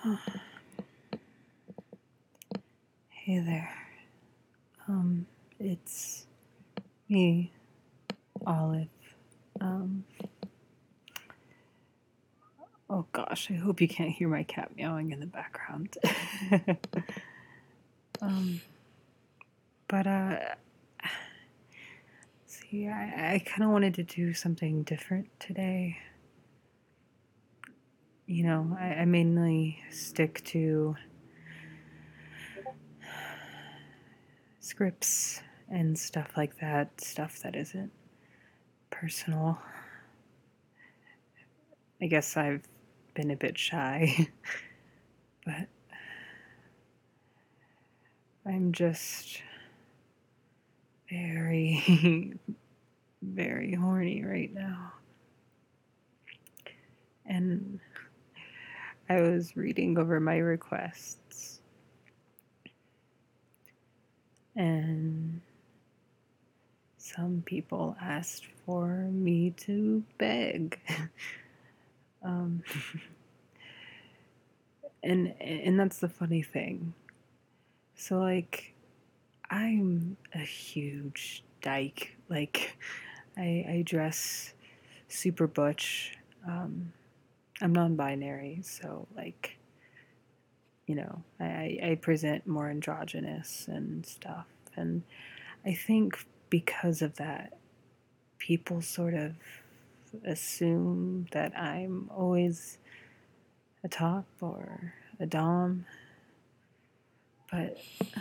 Hey there. It's me, Olive. Oh gosh, I hope you can't hear my cat meowing in the background. But see, I kind of wanted to do something different today. You know, I mainly stick to scripts and stuff like that, stuff that isn't personal. I guess I've been a bit shy, but I'm just very, very horny right now. And I was reading over my requests, and some people asked for me to beg. And that's the funny thing. So, like, I'm a huge dyke. Like, I dress super butch. I'm non-binary, so, like, you know, I present more androgynous and stuff. And I think because of that, people sort of assume that I'm always a top or a dom. But,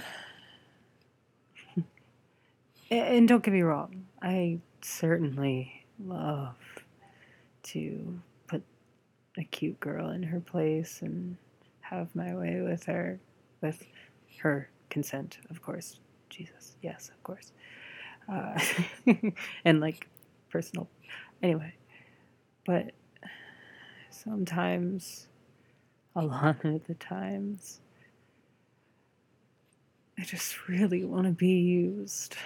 and don't get me wrong, I certainly love to put a cute girl in her place and have my way with her consent, of course. Jesus, yes, of course. Uh, and like personal. Anyway, but sometimes, a lot of the times, I just really want to be used.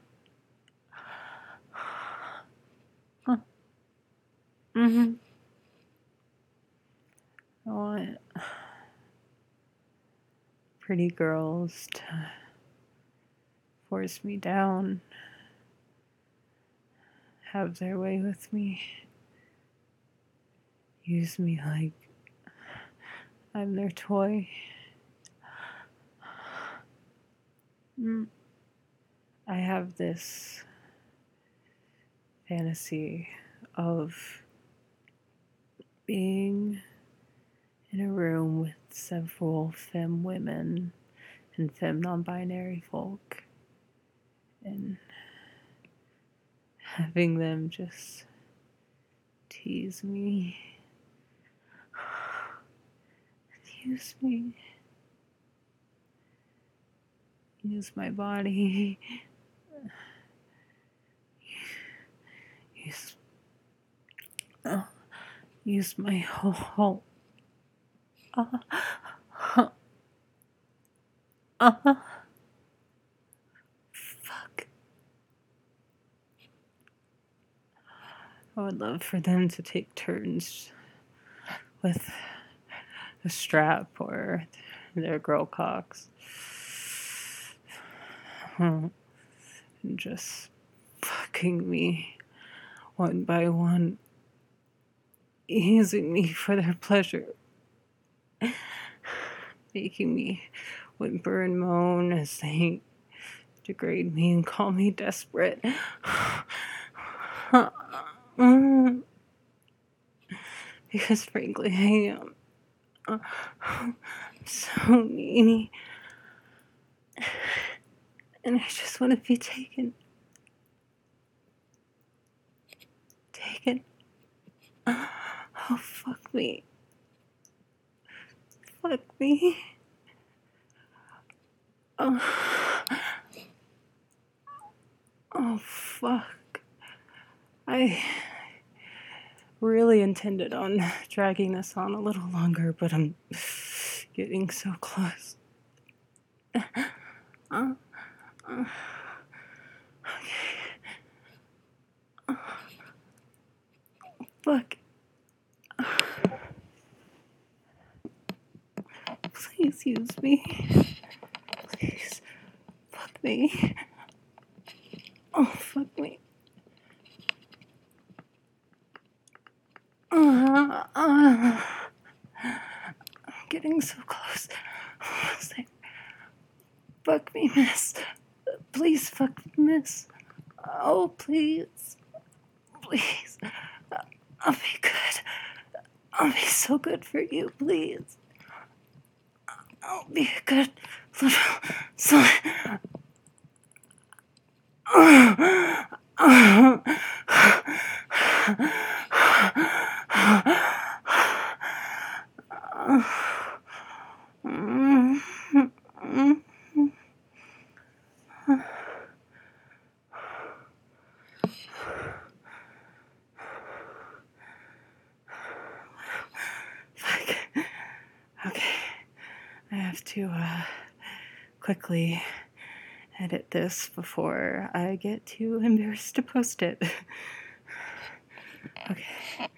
Mm-hmm. I want pretty girls to force me down, have their way with me, use me like I'm their toy. I have this fantasy of being in a room with several femme women and femme non-binary folk and having them just tease me, use me, use my body, use my whole fuck. I would love for them to take turns with a strap or their girl cocks. And just fucking me one by one, using me for their pleasure, making me whimper and moan as they degrade me and call me desperate. Because frankly, I am. I'm so needy. And I just want to be taken. Taken. Oh, fuck me. Fuck me. Oh, fuck. I really intended on dragging this on a little longer, but I'm getting so close. Okay. Fuck. Please use me. Please. Fuck me. Oh, fuck me. I'm getting so close. Almost there. Fuck me, miss. Please fuck me, miss. Oh, please. Please. I'll be good. I'll be so good for you, please. I'll be a good little son. Okay. I have to quickly edit this before I get too embarrassed to post it. Okay.